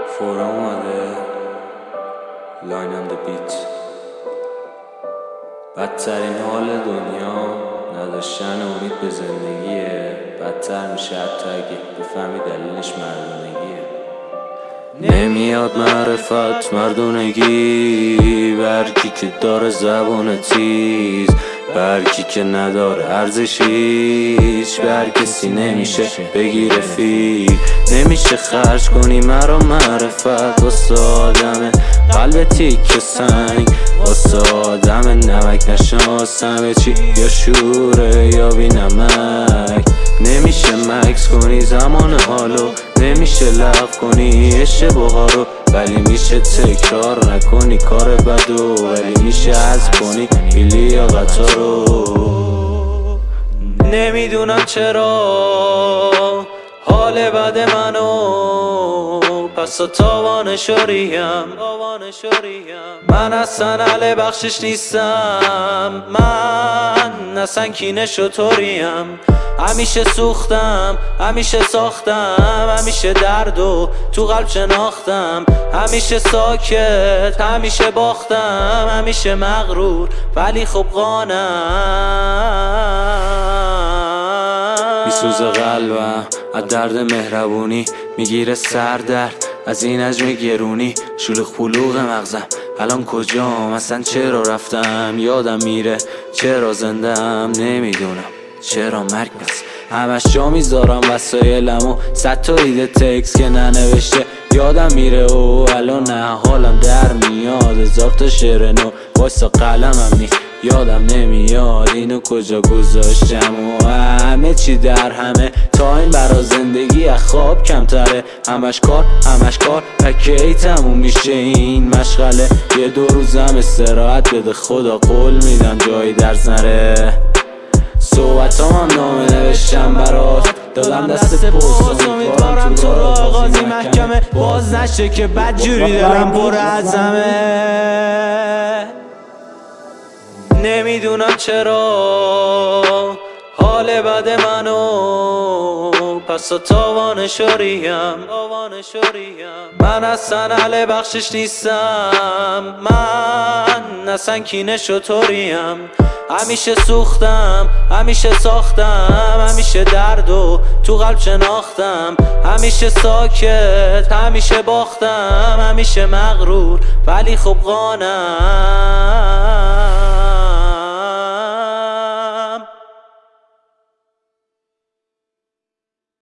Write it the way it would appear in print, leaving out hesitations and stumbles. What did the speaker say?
فورا اومده لاین آن دی بیت. بدترین حال دنیا نداشتن امید به زندگیه. بدتر میشه حتی اگه بفهمی دلیلش مردونگیه. نمیاد معرفت مردونگی، برکی که داره زبان تیز، برکی که نداره ارزشیش بر کسی نمیشه بگی رفیق. نمیشه خرج کنی مرا معرفت واسه آدمه قلب تیک سنگ، واسه آدم نمک نشناسم چی یا شوره یا بی نمک. نمیشه مکس کنی زمان حالو، نمیشه لغو کنی اشتباها رو، ولی میشه تکرار نکنی کار بدو، ولی میشه حذف کنی بیلی یا قطار رو. نمیدونم چرا حال بد منو پس تاوان شوریم. من اصلا اهل بخشش نیستم، من اصلا کینه شطوریم. همیشه سوختم، همیشه ساختم، همیشه درد و تو قلب شناختم. همیشه ساکت، همیشه باختم، همیشه مغرور ولی خب قانم. میسوزه قلبم از درد مهربونی، میگیره سردرد از این حجم گرونی. شلوغ پلوغ مغزم الان کجام، اصلا چرا رفتم یادم میره، چرا زندم نمیدونم، چرا مرگ بس همش جا میذارم وسایلمو. 100 تا ایده تکس که ننوشته یادم میره و الان نه حالم در میاد. 1000 تا شعر نو وایسا قلمم نی یادم نمیاد اینو کجا گذاشتم. و همه چی در همه تایم برا زندگی از خواب کمتره. همش کار و کی تموم میشه این مشغله. یه 2 روزم استراحت بده خدا قول میدم جایی درز نره. صحبتام هم نامه نوشتم برات دادم دست پست، امیدوارم تو رو آغازی محکمه باز نشه که بدجوری دلم پر ازمه. نمیدونم چرا حال بد منو پس تاوان شوریم. من اصلا اهل بخشش نیستم، من اصلا کینه شطوریم. همیشه سوختم، همیشه ساختم، همیشه درد و تو قلب شناختم. همیشه ساکت، همیشه باختم، همیشه مغرور ولی خب قانم.